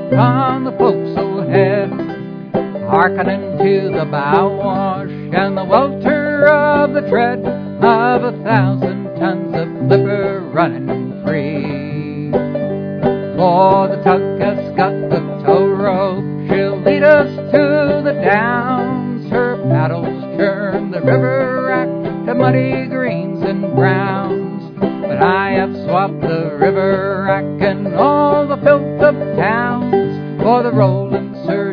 upon the forecastle head, hearkening to the bow wash and the welter of the tread of 1,000 tons of flipper running free. For the tug has got the tow rope, she'll lead us to the downs. Her paddles churn the river rack to muddy greens and browns. But I have swapped the river rack and all the filth of towns for the rolling surf